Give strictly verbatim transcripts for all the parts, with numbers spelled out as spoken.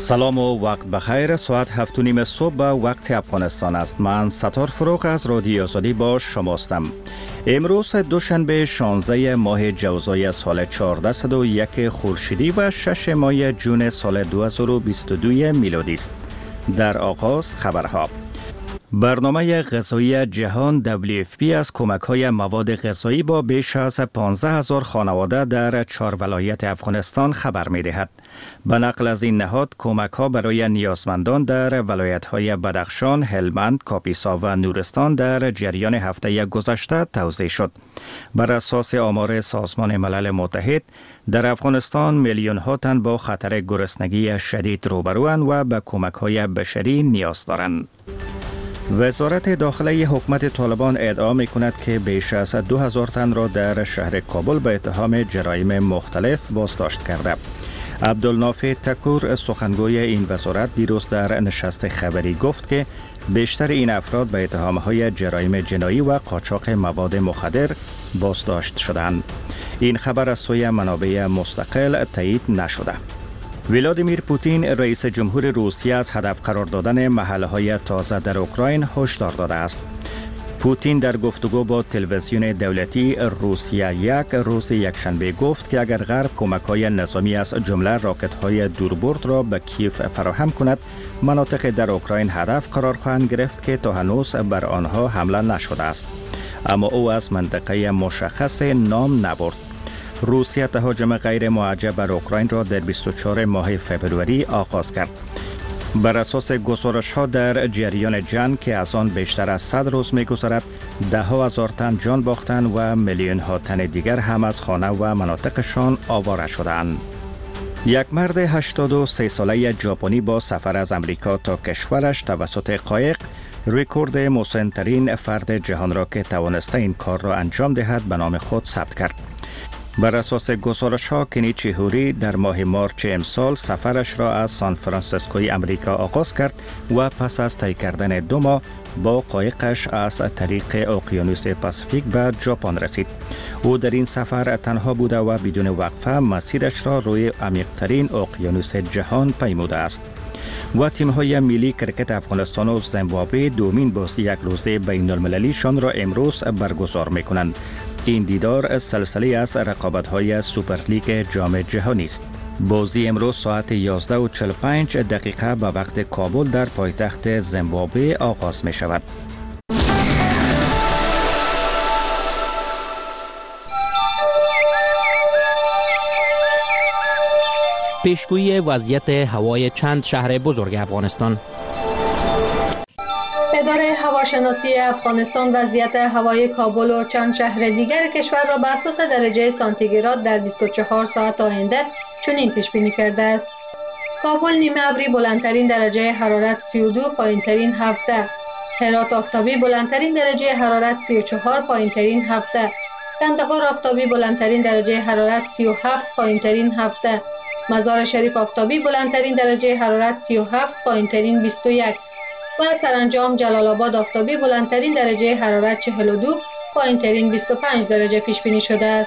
سلام و وقت بخیر. ساعت هفت و نیم صبح وقت افغانستان است. من ستار فروغ از رادیو آزادی با شماستم. امروز دوشنبه شانزده ماه جوزای سال چهارصد و یک خورشیدی و شش ماه جون سال دو هزار و بیست و دو میلادی است. در آغاز خبرها. برنامه غذایی جهان دبلیو اف پی از کمک‌های مواد غذایی با بیش از پانزده هزار خانواده در چهار ولایت افغانستان خبر می‌دهد. به نقل از این نهاد، کمک‌ها برای نیازمندان در ولایت‌های بدخشان، هلمند، کاپیسا و نورستان در جریان هفته گذشته توزیع شد. بر اساس آمار سازمان ملل متحد، در افغانستان میلیون‌ها تن با خطر گرسنگی شدید روبروند و به کمک‌های بشری نیاز دارند. وزارت داخلی حکومت طالبان ادعا می‌کند که بیش از دو هزار تن را در شهر کابل به اتهام جرایم مختلف بازداشت کرده. عبدالنافع تکور، سخنگوی این وزارت، دیروز در نشست خبری گفت که بیشتر این افراد به اتهام‌های جرایم جنایی و قاچاق مواد مخدر بازداشت شدند. این خبر از سوی منابع مستقل تایید نشده. ولادیمیر پوتین، رئیس جمهور روسیه، از هدف قرار دادن محله‌های تازه در اوکراین هشدار داده است. پوتین در گفتگو با تلویزیون دولتی روسیه یک روز یکشنبه گفت که اگر غرب کمک‌های نظامی از جمله راکت‌های دوربرد را به کیف فراهم کند، مناطق در اوکراین هدف قرار خواهند گرفت که تا هنوز بر آنها حمله نشده است. اما او از منطقه مشخص نام نبرد. روسیه تهاجم غیر معجب بر اوکراین را در بیست و چهارم ماه فوریه آغاز کرد. بر اساس گزارش‌ها در جریان جنگ که از آن بیشتر از صد روز می‌گذرد، ده ها هزار تن جان باختند و میلیون ها تن دیگر هم از خانه و مناطقشان آواره شدند. یک مرد هشتاد و سه ساله ژاپنی با سفر از امریکا تا کشورش توسط قایق رکورد مسن‌ترین فرد جهان را که توانسته این کار را انجام دهد به نام خود ثبت کرد. بر اساس گزارش‌ها، کنیچی هوری در ماه مارچ امسال سفرش را از سان فرانسیسکوی امریکا آغاز کرد و پس از طی کردن دو ماه با قایقش از طریق اقیانوس پاسیفیک به ژاپن رسید. او در این سفر تنها بوده و بدون وقفه مسیرش را روی عمیق‌ترین اقیانوس جهان پیموده است. و تیم‌های ملی کرکت افغانستان و زیمبابوه دومین بازی یک روزه بین‌المللیشان را امروز برگزار می‌کنند. این دیدار سلسله از رقابت‌های سوپر لیگ جام جهانی است. بازی امروز ساعت یازده و چهل و پنج دقیقه به وقت کابل در پایتخت زیمبابوه آغاز می شود. پیشگویی وضعیت هوای چند شهر بزرگ افغانستان. اداره هواشناسی افغانستان وضعیت هوای کابل و چند شهر دیگر کشور را بر اساس درجه سانتیگراد در بیست و چهار ساعت آینده چنین پیش بینی کرده است: کابل نیمه ابری بلندترین درجه حرارت سی و دو، پایینترین هفده. هرات آفتابی بلندترین درجه حرارت سی و چهار، پایینترین هفده. کندهار آفتابی بلندترین درجه حرارت سی و هفت، پایینترین هفته. مزار شریف آفتابی بلندترین درجه حرارت سی و هفت، پایینترین بیست و یک. و سرانجام جلال آباد آفتابی بلندترین درجه حرارت چهل و دو، پایینترین بیست و پنج درجه پیش بینی شده است.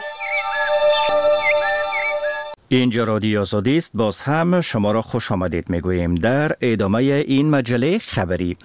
اینجا رادیو آزادی است. باز هم شما را خوش آمدید میگوییم در ادامه این مجله خبری.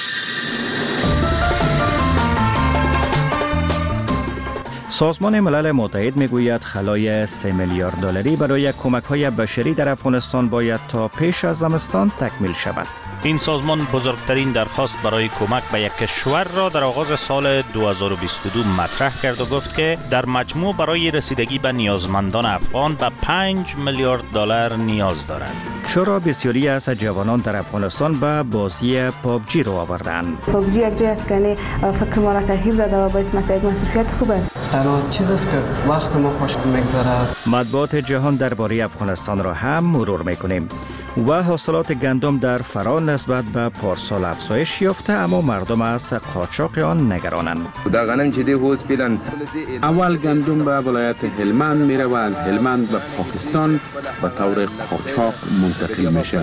سازمان ملل متحد میگوید خلای سه میلیارد دلاری برای کمک‌های بشری در افغانستان باید تا پیش از زمستان تکمیل شود. این سازمان بزرگترین درخواست برای کمک به یک کشور را در آغاز سال دو هزار و بیست و دو مطرح کرد و گفت که در مجموع برای رسیدگی به نیازمندان افغان به پنج میلیارد دلار نیاز دارد. چرا بسیاری از جوانان در افغانستان به بازی پابجی رو آوردند؟ پابجی یک جای است که فکر ما را ترغیب داده و باعث مساعد مصرفیت خوب است. تنها چیز است که وقت ما خوش میگذره. مطبوعات جهان درباره افغانستان را هم مرور میکنیم. و حاصلات گندم در فرا نسبت به پارسال افزایش یافته، اما مردم از قاچاق آن نگرانند. اول گندم به ولایت هلمند میره و از هلمند به پاکستان به طور قاچاق منتقل میشه.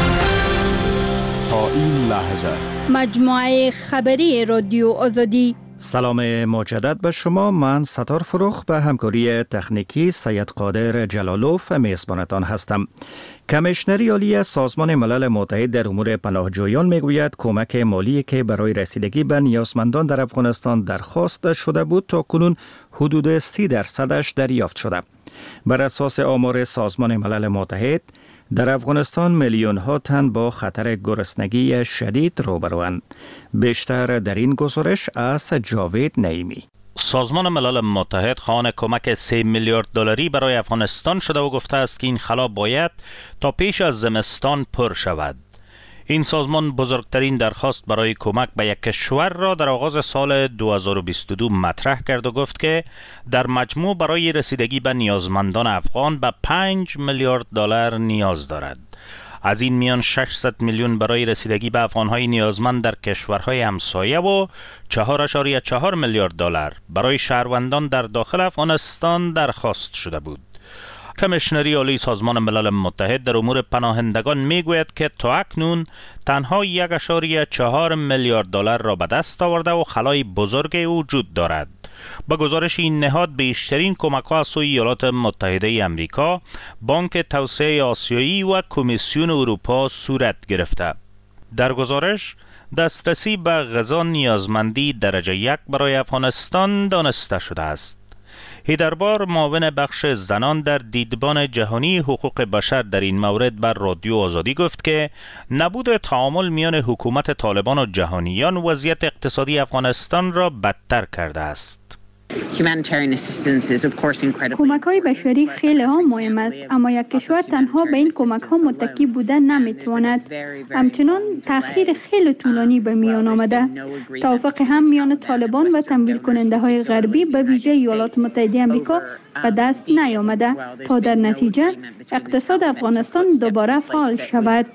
تا این لحظه مجموعه خبری رادیو آزادی سلام مجدد به شما. من ستار فروخ به همکاری تکنیکی سید قادر جلالوف میزبانتان هستم. کمیشنری عالی سازمان ملل متحد در امور پناهجویان میگوید کمک مالی که برای رسیدگی به نیازمندان در افغانستان درخواست شده بود تا کنون حدود سی درصدش دریافت شده. بر اساس آمار سازمان ملل متحد در افغانستان میلیون ها تن با خطر گرسنگی شدید روبروند. بیشتر در این گزارش از جاوید نعیمی. سازمان ملل متحد خواهان کمک سه میلیارد دلاری برای افغانستان شده و گفته است که این خلا باید تا پیش از زمستان پر شود. این سازمان بزرگترین درخواست برای کمک به یک کشور را در آغاز سال دو هزار و بیست و دو مطرح کرد و گفت که در مجموع برای رسیدگی به نیازمندان افغان به پنج میلیارد دلار نیاز دارد. از این میان ششصد میلیون برای رسیدگی به افغانهای نیازمند در کشورهای همسایه و چهار ممیز چهار میلیارد دلار برای شهروندان در داخل افغانستان درخواست شده بود. کمیشنری عالی سازمان ملل متحد در امور پناهندگان میگوید که تا اکنون تنها یک ممیز چهار میلیارد دلار را به دست آورده و خلای بزرگی وجود دارد. با گزارش این نهاد بیشترین کمک‌ها از سوی ایالات متحده امریکا، بانک توسعه آسیایی و کمیسیون اروپا صورت گرفته. در گزارش دسترسی به غذا نیازمندی درجه یک برای افغانستان دانسته شده است. هیدربار معاون بخش زنان در دیدبان جهانی حقوق بشر در این مورد بر رادیو آزادی گفت که نبود تعامل میان حکومت طالبان و جهانیان وضعیت اقتصادی افغانستان را بدتر کرده است. کمک‌های بشری خیلی ها مهم است، اما یک کشور تنها به این کمک‌ها متکی بودن نمیتواند. همچنان تأخیر خیلی طولانی به میان آمده. توافق هم میان طالبان و تمویل کننده های غربی به ویژه ایالات متحده آمریکا به دست نیامده تا در نتیجه اقتصاد افغانستان دوباره فعال شود.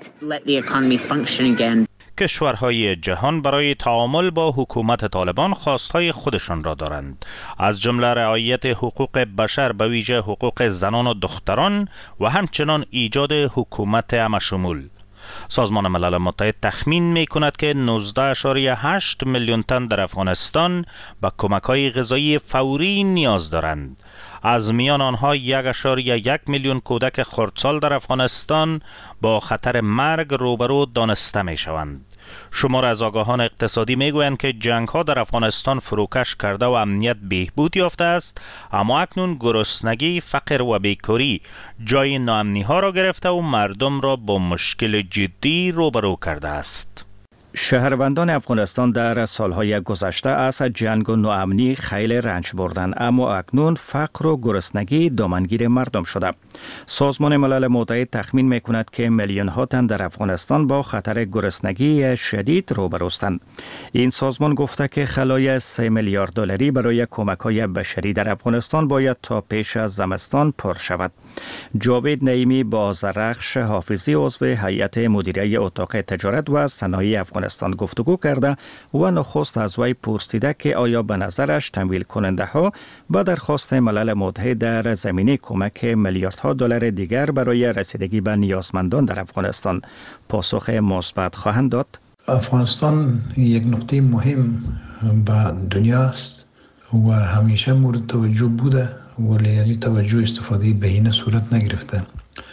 کشورهای جهان برای تعامل با حکومت طالبان خواستهای خودشان را دارند، از جمله رعایت حقوق بشر به ویژه حقوق زنان و دختران و همچنان ایجاد حکومت همشمول. سازمان ملل متحد تخمین می کند که نوزده ممیز هشت میلیون تن در افغانستان به کمک‌های غذایی فوری نیاز دارند. از میان آنها یک ممیز یک میلیون کودک خردسال در افغانستان با خطر مرگ روبرو دانسته می شوند. شمار از آگاهان اقتصادی می گویند که جنگ ها در افغانستان فروکش کرده و امنیت بهبود یافته است، اما اکنون گرسنگی، فقر و بیکاری جای ناامنی ها را گرفته و مردم را با مشکل جدی روبرو کرده است. شهروندان افغانستان در سالهای گذشته از جنگ و ناامنی خیلی رنج بردند، اما اکنون فقر و گرسنگی دامنگیر مردم شده. سازمان ملل متحد تخمین میکند که میلیون ها تن در افغانستان با خطر گرسنگی شدید روبروستند. این سازمان گفته که خلای سه میلیارد دلاری برای کمک‌های بشری در افغانستان باید تا پیش از زمستان پر شود. جاوید نعیمی با زرخش حافظی عضو هیئت مدیره اتاق تجارت و صنایع افغانستان گفتگو کرده و نخست از وی پرسیده که آیا به نظرش تمویل کننده ها با درخواست ملل متحد در زمینه کمک میلیاردها دلار دیگر برای رسیدگی به نیازمندان در افغانستان پاسخ مثبت خواهند داد. افغانستان یک نقطه مهم به دنیا است و همیشه مورد توجه بوده، ولی از توجه استفاده بهینه صورت نگرفته.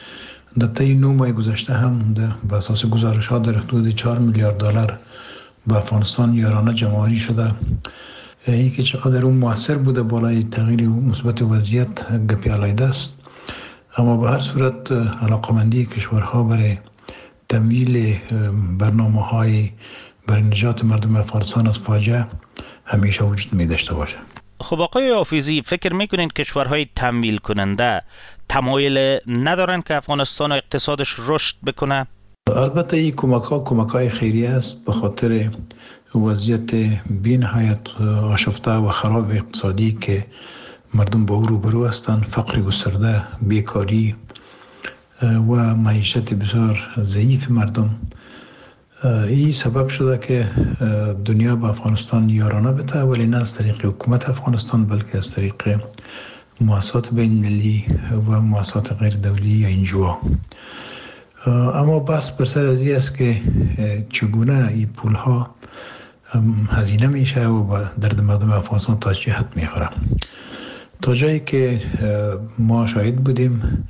در طی نه ماه گذشته هم در بر اساس گزارش‌ها در حدود چهار میلیارد دلار به افغانستان یارانه جمع‌آوری شده. این که چقدر اون موثر بوده بالای تغییر مثبت وضعیت گپی علیحده است، اما به هر صورت علاقمندی کشورها برای تمویل برنامه‌های برای نجات مردم افغانستان از فاجعه همیشه وجود می داشته باشه. خب آقای حافظی، فکر میکنین کشورهای تمویل کننده تمایل ندارن که افغانستان و اقتصادش رشد بکنه؟ البته این کمک ها کمک های خیریه است به خاطر وضعیت بی‌نهایت آشفته و خراب اقتصادی که مردم با او روبرو هستند، فقر گسترده، بیکاری و معیشت بسیار ضعیف مردم. این سبب شده که دنیا به افغانستان یارانه بده، ولی نه از طریق حکومت افغانستان بلکه از طریق مؤسسات بین المللی و مؤسسات غیر دولتی یا انجوها. اما بحث بر سر از این است که چگونه این پولها هزینه میشه و درد مردم افغانستان تا چه حد میخوره. تا جایی که ما شاهد بودیم،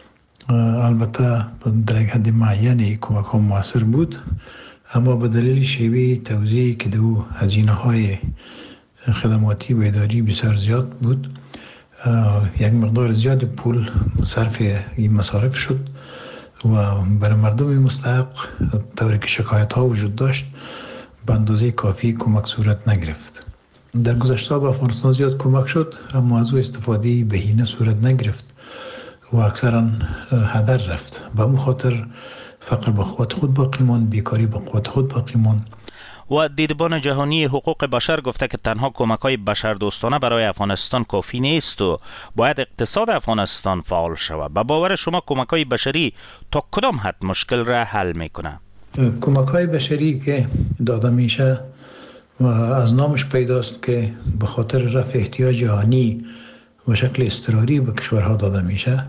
البته در یک حد معینی کمک ها موثر بود، اما به دلیل شیوه توزیعی که دو هزینه های خدماتی و اداری بسیار زیاد بود، یک مقدار زیاد پول صرف این مصارف شد و برای مردم مستحق طوری که شکایت ها وجود داشت به اندازه کافی کمک صورت نگرفت. در گذشته به افغانستان زیاد کمک شد، اما از او استفاده بهینه صورت نگرفت و اکثرا هدر رفت. به اون خاطر فقر به قوت خود باقی ماند، بیکاری به قوت خود باقی ماند. و دیدبان جهانی حقوق بشر گفته که تنها کمک‌های بشردوستانه برای افغانستان کافی نیست و باید اقتصاد افغانستان فعال شود. به باور شما کمک‌های بشری تا کدام حد مشکل را حل میکنه؟ کمک‌های بشری که داده میشه و از نامش پیداست که به خاطر رفع احتیاج آنی و شکل اضطراری به کشورها داده میشه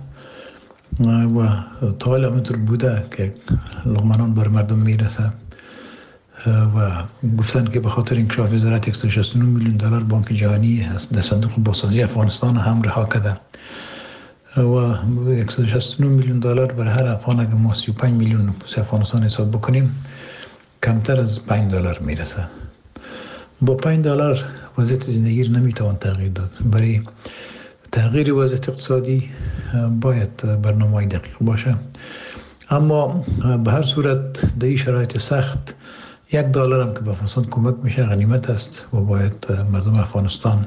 و تا حالا همینطور بوده که لقمه بر مردم میرسه و گفتن که به خاطر انکشاف وزارت صد و شصت و نه میلیون دلار بانک جهانی در صندوق بازسازی افغانستان هم رها کرده و صد و شصت و نه میلیون دلار برای هر افغان اگه ما سی و پنج میلیون نفوس افغانستان حساب بکنیم کمتر از پنج دلار میرسه. با پنج دلار وضعیت زندگی رو نمیتوان تغییر داد. برای تغییر وضعیت اقتصادی باید برنامه‌ای دقیق باشه، اما به هر صورت در این شرایط سخت یک دلار هم که به افغانستان کمک میشه غنیمت است و باید مردم افغانستان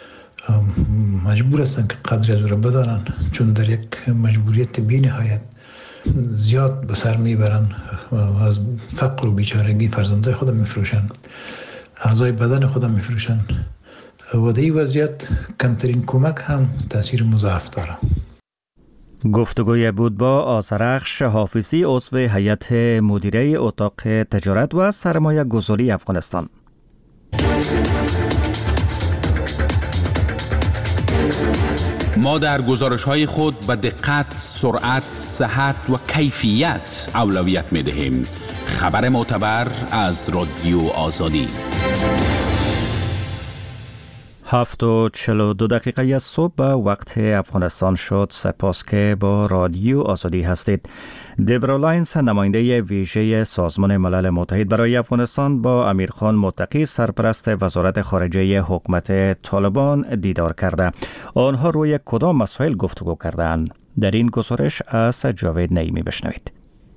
مجبور هستند که قدری از او را بدانند، چون در یک مجبوریت بی نهایت زیاد به سر میبرن، از فقر و بیچارگی فرزندای خودم میفروشن، اعضای بدن خودم میفروشن و در این وضعیت کمترین کمک هم تاثیر مضاعف داره. گفتگوی بود با آذرخش حافظی، عضو هیئت مدیره اتاق تجارت و سرمایه گذاری افغانستان. ما در گزارش‌های خود به دقت، سرعت، صحت و کیفیت اولویت می‌دهیم. خبر معتبر از رادیو آزادی. هفت و چل و دو دقیقه از صبح به وقت افغانستان شد. سپاس که با رادیو آزادی هستید. دبرا لاینز، نماینده ویژه سازمان ملل متحد برای افغانستان، با امیرخان متقی، سرپرست وزارت خارجه حکومت طالبان دیدار کرده. آنها روی کدام مسائل گفتگو کردند؟ در این گزارش از جاوید نعیمی بشنوید.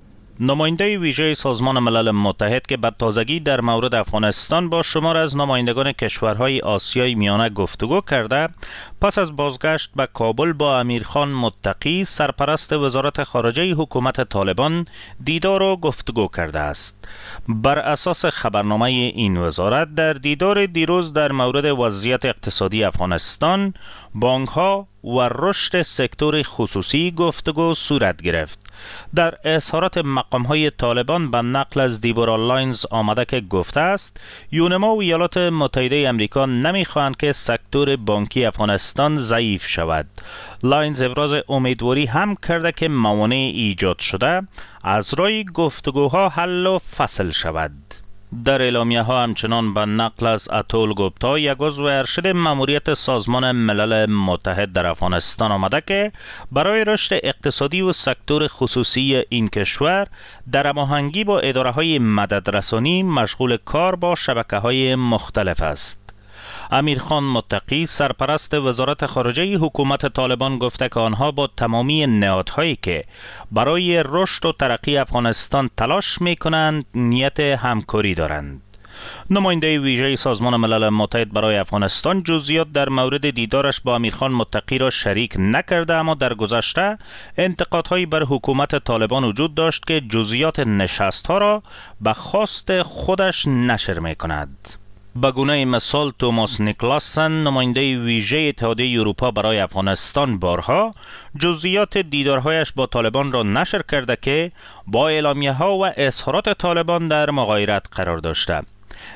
نماینده ویژه سازمان ملل متحد که به تازگی در مورد افغانستان با شمار از نمایندگان کشورهای آسیای میانه گفتگو کرده، پس از بازگشت به کابل با امیرخان متقی، سرپرست وزارت خارجه حکومت طالبان، دیدار و گفتگو کرده است. بر اساس خبرنامه این وزارت، در دیدار دیروز در مورد وضعیت اقتصادی افغانستان، بانک‌ها و رشد سکتور خصوصی گفتگو صورت گرفت. در اظهارات مقام‌های طالبان به نقل از دیبرا لاینز آمده که گفته است یونما و ایالات متحده امریکا نمی‌خواهند که سکتور بانکی افغانستان ضعیف شود. لاینز ابراز امیدواری هم کرده که موانع ایجاد شده از راه گفتگوها حل و فصل شود. در اعلامیه ها همچنان به نقل از اتول گوپتا، یک عضو ارشد ماموریت سازمان ملل متحد در افغانستان، آمده که برای رشد اقتصادی و سکتور خصوصی این کشور در هماهنگی با اداره های مددرسانی مشغول کار با شبکه های مختلف است. امیرخان متقی، سرپرست وزارت خارجه حکومت طالبان، گفته که آنها با تمامی نهادهایی که برای رشد و ترقی افغانستان تلاش می‌کنند نیت همکاری دارند. نماینده ویژه سازمان ملل متحد برای افغانستان جزئیات در مورد دیدارش با امیرخان متقی را شریک نکرده، اما در گذشته انتقادهایی بر حکومت طالبان وجود داشت که جزئیات نشست‌ها را به خواست خودش نشر می‌کند. به گونه مثال توماس نیکلاسن، نماینده ویژه اتحادیه اروپا برای افغانستان، بارها جزئیات دیدارهایش با طالبان را نشر کرده که با اعلامیه‌ها و اظهارات طالبان در مغایرت قرار داشته.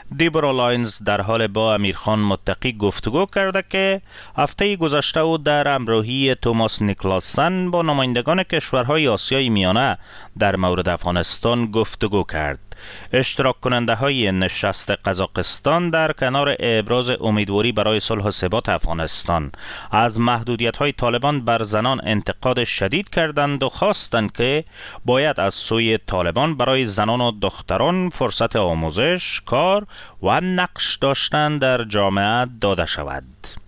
دیبورا لاینز در حال با امیرخان متقی گفتگو کرده که هفته گذشته او در همراهی توماس نیکلاسن با نمایندگان کشورهای آسیای میانه در مورد افغانستان گفتگو کرد. اشتراک کننده های نشست قزاقستان در کنار ابراز امیدواری برای صلح و ثبات افغانستان از محدودیت های طالبان بر زنان انتقاد شدید کردند و خواستند که باید از سوی طالبان برای زنان و دختران فرصت آموزش، کار و نقش داشتن در جامعه داده شود.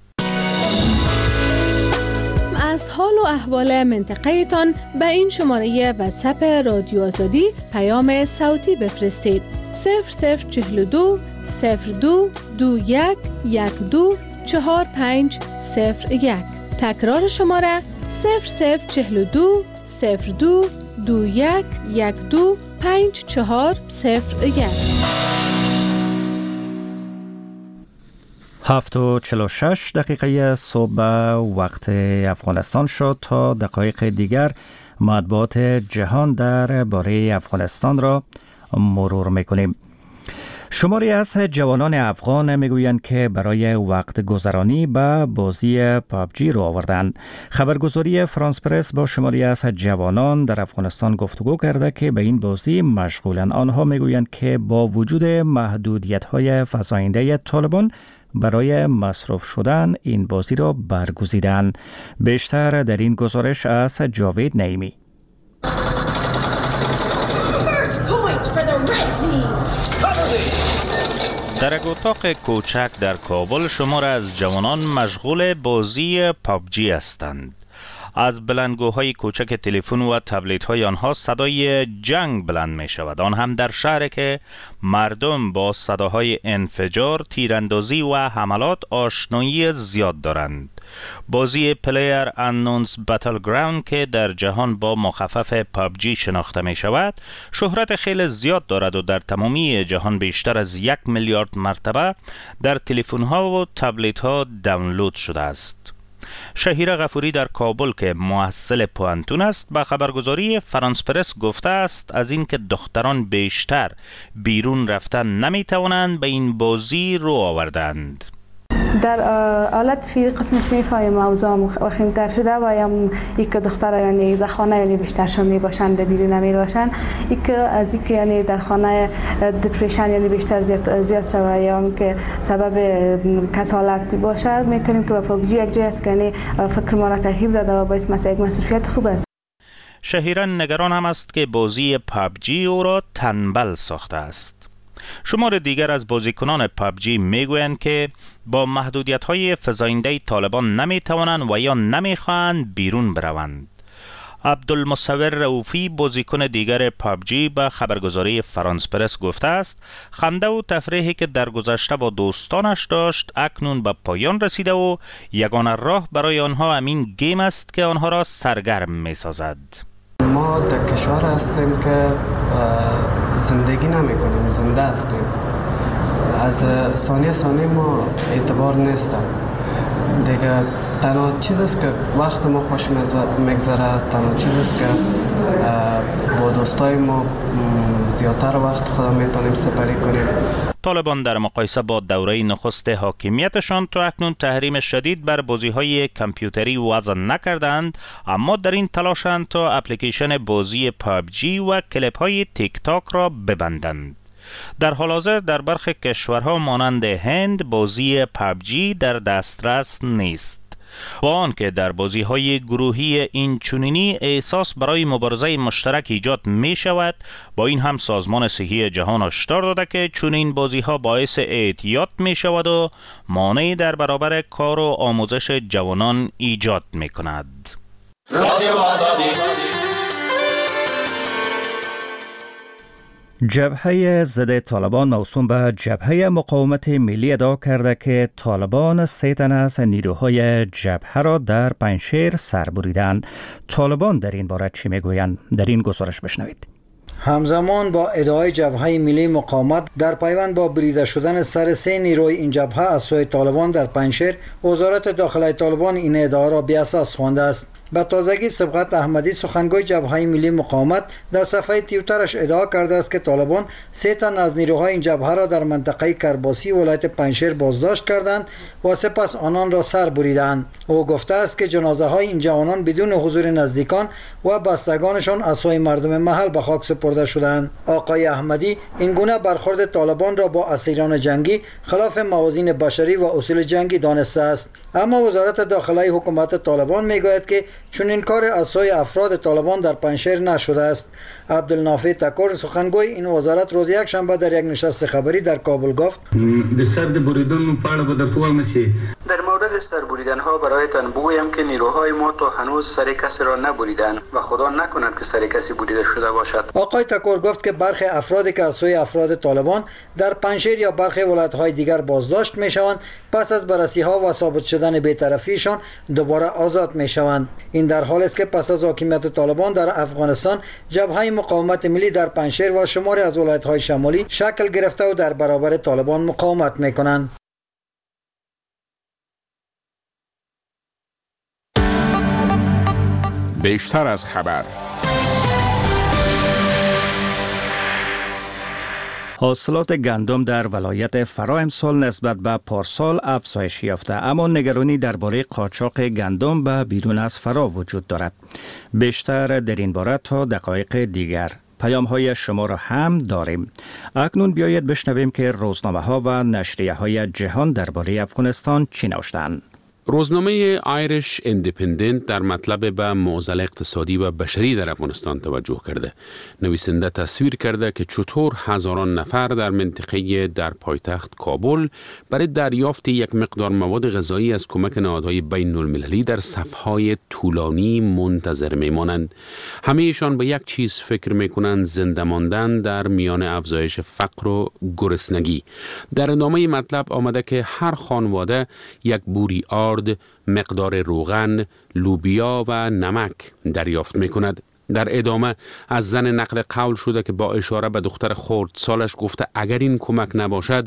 از حال و احوال منطقه تان به این شماره واتساپ رادیو آزادی پیام صوتی بفرستید. صفر صفر چهل و دو صفر دو دو یک یک دو چهار پنج صفر یک. تکرار شماره صفر صفر چهل و دو صفر دو دو یک یک دو پنج چهار صفر یک. هفت و چل و شش دقیقه صبح وقت افغانستان شد. تا دقایق دیگر مطبوعات جهان در باره افغانستان را مرور میکنیم. شماری از جوانان افغان میگویند که برای وقت گذرانی به بازی پابجی رو آوردند. خبرگزاری فرانس پرس با شماری از جوانان در افغانستان گفتگو کرده که به این بازی مشغولند. آنها میگویند که با وجود محدودیت‌های فزاینده طالبان برای مصرف شدن این بازی را برگزیدند. بیشتر در این گزارش از جاوید نعیمی. در یک اتاق کوچک در کابل شمار از جوانان مشغول بازی پابجی هستند. از بلندگوهای کوچک تلفن و تبلت های آنها صدای جنگ بلند می شود، آن هم در شهری که مردم با صداهای انفجار، تیراندازی و حملات آشنایی زیاد دارند. بازی پلیر انونز باتل گراوند که در جهان با مخفف پابجی شناخته می شود شهرت خیلی زیاد دارد و در تمامی جهان بیشتر از یک میلیارد مرتبه در تلفن ها و تبلت ها دانلود شده است. شهیر غفوری در کابل که محصل پوهنتون است به خبرگزاری فرانس پرس گفته است از اینکه دختران بیشتر بیرون رفتن نمی توانند به این بازی رو آوردند. در حالت فی قسمت میفهمیم موضوع وخیم‌تر شده و یا یک دختر یعنی در خانه یعنی بیشترشون می باشند بیرون نمی باشند. یک از اینکه یعنی در خانه دپرشن یعنی بیشتر زیاد زیاد شده یا اینکه سبب کسالت باشه میتونیم که با پابجی یک جای است که یعنی فکر ما را تغییر داده و باعث مثلا یک مصرفیت خوب است. شهیران نگران هم است که بازی پابجی او را تنبل ساخته است. شمار دیگر از بازیکنان پابجی میگویند که با محدودیت‌های فزاینده طالبان نمیتوانند و یا نمیخواهند بیرون بروند. عبدالمصور رؤوفی بازیکن دیگر پابجی به خبرگزاری فرانس پرس گفته است خنده و تفریحی که در گذشته با دوستانش داشت اکنون به پایان رسیده و یگانه راه برای آنها همین گیم است که آنها را سرگرم می‌سازد. ما در کشور هستیم که زندگی نمی کنیم، زنده هستیم. از ثانیه ثانیه ما اعتبار نیستم دیگه. تنها چیز است که وقت ما خوش میگذره، تنها چیز است که با دوستای ما زیادتر وقت خدا میتونیم سپری کنیم. طالبان در مقایسه با دوره نخست حاکمیتشان تا اکنون تحریم شدید بر بازی‌های کامپیوتری وضع نکردند، اما در این تلاشند تا اپلیکیشن بازی پابجی و کلیپ‌های تیک تاک را ببندند. در حال حاضر در برخی کشورها مانند هند بازی پابجی در دسترس نیست. با آنکه در بازی‌های گروهی این چنینی احساس برای مبارزه مشترک ایجاد می شود، با این هم سازمان صحی جهان هشدار داده که چنین بازی‌ها باعث اعتیاد می شود و مانعی در برابر کار و آموزش جوانان ایجاد می کند. رادیو آزادی. جبهه ضد طالبان موسوم به جبهه مقاومت ملی ادعا کرده که طالبان سه تن از نیروهای جبهه را در پنجشیر سر بریدند. طالبان در این باره چی میگویند؟ در این گزارش بشنوید. همزمان با ادعای جبهه ملی مقاومت در پیوند با بریده شدن سر سه نیروی این جبهه از سوی طالبان در پنجشیر، وزارت داخلی طالبان این ادعا را بی‌اساس خوانده است. به تازگی سبقت احمدی سخنگوی جبهه ملی مقاومت در صفحه توییترش ادعا کرده است که طالبان سه تن از نیروهای این جبهه را در منطقه کرباسی ولایت پنجشیر بازداشت کردند و سپس آنان را سر بریدند. او گفته است که جنازه های این جوانان بدون حضور نزدیکان و بستگانشان از سوی مردم محل به خاک سپرده شدند. آقای احمدی این گونه برخورد طالبان را با اسیران جنگی خلاف موازین بشری و اصول جنگی دانسته است. اما وزارت داخلی حکومت طالبان میگوید که چون این کار از سوی افراد طالبان در پنجشیر نشده است. عبدالنافع تکور سخنگوی این وزارت روز یک شنبه در یک نشست خبری در کابل گفت د سر د بریدن په اړه به درته وایم چې در مورد سر بریدن ها برایتان بگویم که نیروهای ما تا هنوز سر کسی را نبریدند و خدا نکند که سر کسی بریده شده باشد. آقای تکور گفت که برخی افرادی که از سوی افراد طالبان در پنجشیر یا برخی ولایت‌های دیگر بازداشت می‌شوند، پس از بررسی‌ها و ثابت شدن بی‌طرفیشان دوباره آزاد می‌شوند. این در حالی است که پس از حاکمیت طالبان در افغانستان، جبهه مقاومت ملی در پنجشیر و شماری از ولایت‌های شمالی شکل گرفته و در برابر طالبان مقاومت می‌کنند. بیشتر از خبر. حاصلات گندم در ولایت فرا امسال نسبت به پارسال افزایش یافته، اما نگرانی درباره قاچاق گندم به بیرون از فرا وجود دارد. بیشتر در این باره تا دقایق دیگر. پیام های شما را هم داریم. اکنون بیایید بشنویم که روزنامه ها و نشریه های جهان درباره افغانستان چی نوشتند. روزنامه آیریش اندیپندنت در مطلب به معضل اقتصادی و بشری در افغانستان توجه کرده. نویسنده تصویر کرده که چطور هزاران نفر در منطقه در پایتخت کابل برای دریافت یک مقدار مواد غذایی از کمک نهادهای بین المللی در صفهای طولانی منتظر میمانند. همه ایشان به یک چیز فکر میکنند: زنده ماندن در میان افزایش فقر و گرسنگی. در ادامه مطلب آمده که هر خانواده یک بوری آرد، مقدار روغن، لوبیا و نمک دریافت می کند. در ادامه از زن نقل قول شده که با اشاره به دختر خردسالش گفته اگر این کمک نباشد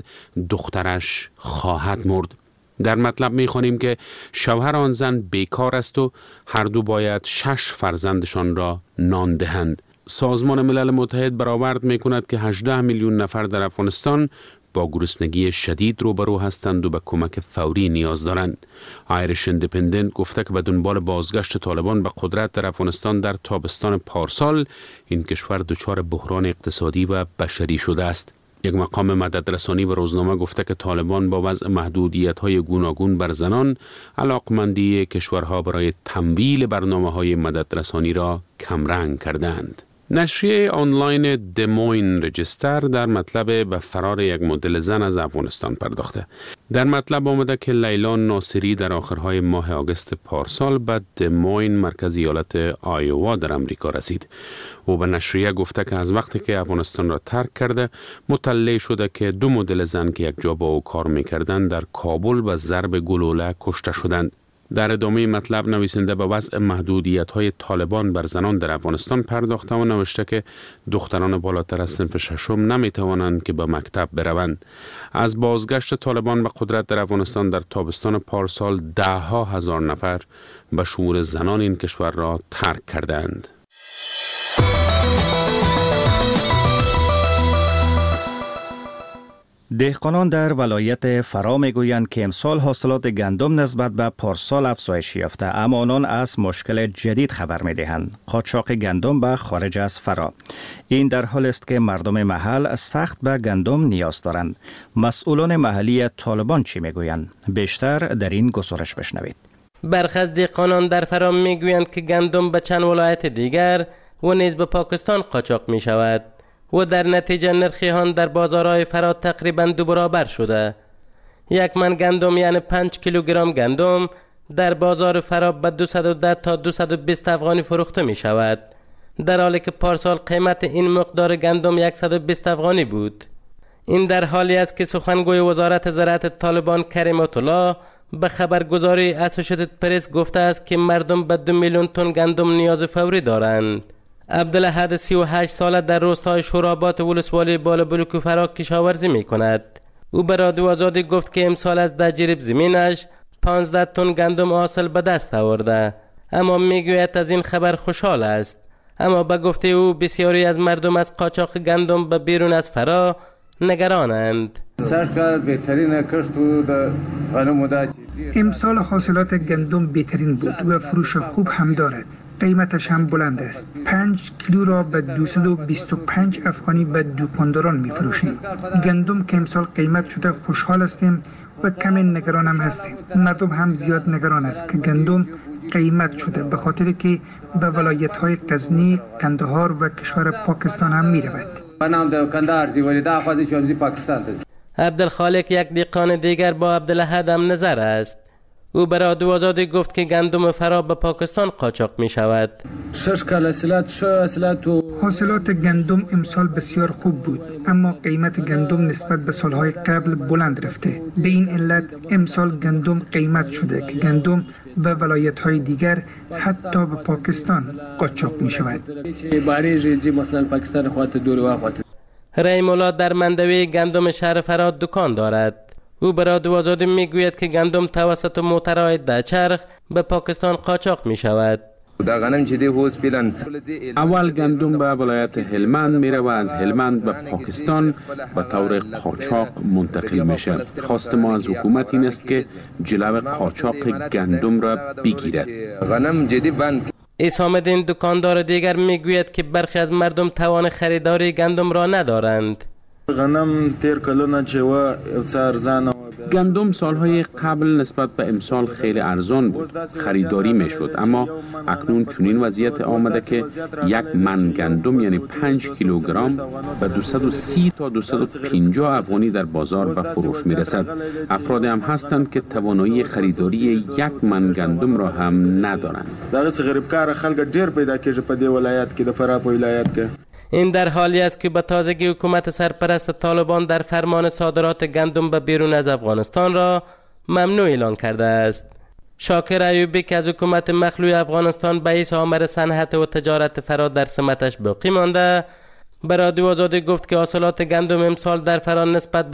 دخترش خواهد مرد. در مطلب می خوانیم که شوهر آن زن بیکار است و هر دو باید شش فرزندشان را نان دهند. سازمان ملل متحد برآورد می کند که هجده میلیون نفر در افغانستان با گرسنگی شدید روبرو هستند و به کمک فوری نیاز دارند. آیریش اندیپندنت گفته که به دنبال بازگشت طالبان به قدرت در افغانستان در تابستان پارسال، این کشور دچار بحران اقتصادی و بشری شده است. یک مقام مددرسانی و روزنامه گفته که طالبان با وضع محدودیت‌های گوناگون بر زنان، علاقمندی کشورها برای تمویل برنامه‌های مددرسانی را کمرنگ کردند. نشریه آنلاین دموین رجستر در مطلب به فرار یک مدل زن از افغانستان پرداخته. در مطلب آمده که لیلا ناصری در آخرهای ماه آگوست پارسال به دموین مرکز ایالت آیووا در امریکا رسید. او به نشریه گفته که از وقتی که افغانستان را ترک کرده مطلع شده که دو مدل زن که یک جا با او کار می‌کردند در کابل به ضرب گلوله کشته شدند. در ادامه مطلب نویسنده به وضع محدودیت‌های طالبان بر زنان در افغانستان پرداخته و نوشته که دختران بالاتر از صنف ششم نمی‌توانند که به مکتب بروند. از بازگشت طالبان به قدرت در افغانستان در تابستان پارسال ده ها هزار نفر به شمول زنان این کشور را ترک کردند. دهقانان در ولایت فرا میگویند که امسال حاصلات گندم نسبت به پارسال افزایش یافته، اما آنان از مشکل جدید خبر میدهند: قاچاق گندم به خارج از فرا. این در حالی است که مردم محل سخت به گندم نیاز دارند. مسئولان محلی طالبان چی میگویند؟ بیشتر در این گزارش بشنوید. برخی از دهقانان در فرا میگویند که گندم به چند ولایت دیگر و نیز به پاکستان قاچاق می شود و در نتیجه نرخ آن در بازارهای فرا تقریباً دو برابر شده. یک من گندم یعنی پنج کیلوگرم گندم در بازار فرا به دویست و ده تا دویست و بیست افغانی فروخته می شود، در حالی که پارسال قیمت این مقدار گندم صد و بیست افغانی بود. این در حالی است که سخنگوی وزارت زراعت طالبان کریم آتولا به خبرگزاری اسوسییتد پرس گفته است که مردم به دو میلیون تن گندم نیاز فوری دارند. عبدالأحد سی و هشت ساله در روستای شورابات ولسوالی بالابلوک و فرا کشاورزی می کند. او به رادیو آزادی گفت که امسال از ده جریب زمینش پانزده تن گندم حاصل به دست آورده، اما میگوید از این خبر خوشحال است. اما به گفته او بسیاری از مردم از قاچاق گندم به بیرون از فرا نگرانند. امسال حاصلات گندم بهترین بود و فروش خوب هم دارد. قیمتش هم بلند است. پنج کیلو را به دویست و بیست و پنج افغانی به دکانداران می فروشیم. گندم که امسال قیمت شده خوشحال هستیم و کمی نگران هم هستیم. مردم هم زیاد نگران است که گندم قیمت شده به خاطر که به ولایت های غزنی، کندهار و کشور پاکستان هم می رود. عبدالخالق یک دیقان دیگر با عبدالأحد هم نظر است. او به رادیو آزادی گفت که گندم فرا به پاکستان قاچاق می شود. حاصلات گندم امسال بسیار خوب بود، اما قیمت گندم نسبت به سالهای قبل بلند رفته. به این علت امسال گندم قیمت شده که گندم به ولایت های دیگر حتی به پاکستان قاچاق می شود. ریمولا در مندوی گندم شهر فرا دکان دارد. او به رادیو آزادی میگوید که گندم توسط موترهای دچرخ به پاکستان قاچاق می شود. اول گندم به ولایت هلمند میره و از هلمند به پاکستان به طور قاچاق منتقل میشه. خواست ما از حکومت این است که جلو قاچاق گندم را بگیرد. اسام الدین دکاندار دیگر میگوید که برخی از مردم توان خریداری گندم را ندارند. گندم سالهای قبل نسبت به امسال خیلی ارزان بود، خریداری میشد، اما اکنون چنین وضعیت آمده که یک من گندم یعنی پنج کیلوگرم به دویست و سی تا دویست و پنجاه افغانی در بازار به فروش میرسد. افراد هم هستند که توانایی خریداری یک من گندم را هم ندارند. این در حالی است که به تازگی حکومت سرپرست طالبان در فرمان صادرات گندم به بیرون از افغانستان را ممنوع اعلان کرده است. شاکر ایوبی که از حکومت مخلوع افغانستان به حیث آمر صنعت و تجارت فرا در سمتش باقی مانده، به رادیو آزادی گفت که حاصلات گندم امسال در فرا نسبت